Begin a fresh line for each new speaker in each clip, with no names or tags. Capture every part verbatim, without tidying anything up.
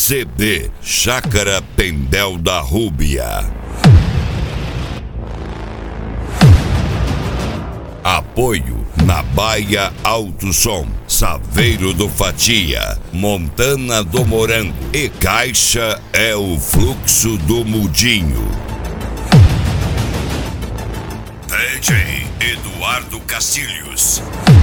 C D Chácara Pendel da Rúbia. Apoio na Baia Alto Som, Saveiro do Fatia, Montana do Morango e Caixa é o Fluxo do Mudinho. D J Eduardo Castilhos.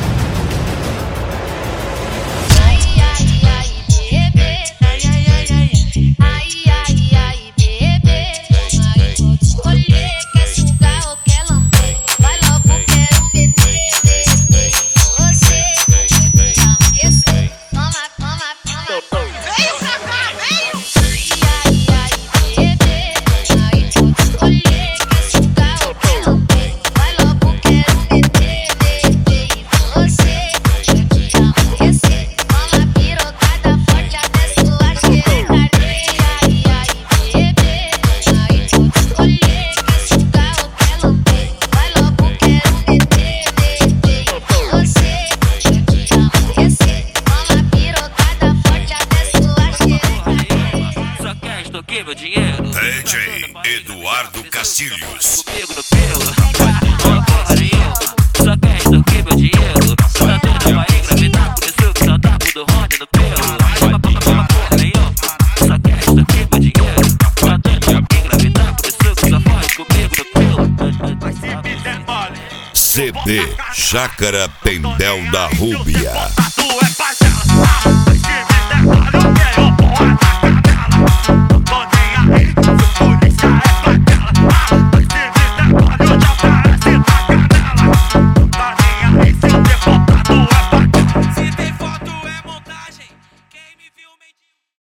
Meu dinheiro.
D J Eduardo Castilhos.
Comigo no pelo, não porra nenhuma. Só quer extorquir meu dinheiro. Tá doido pra engravidar, por isso que só tá do Rony no pelo. Não porra nenhuma. Só quer extorquir meu dinheiro. Tá doido pra engravidar, por isso que só faz comigo no pelo.
C D Chácara Pendel da Rúbia.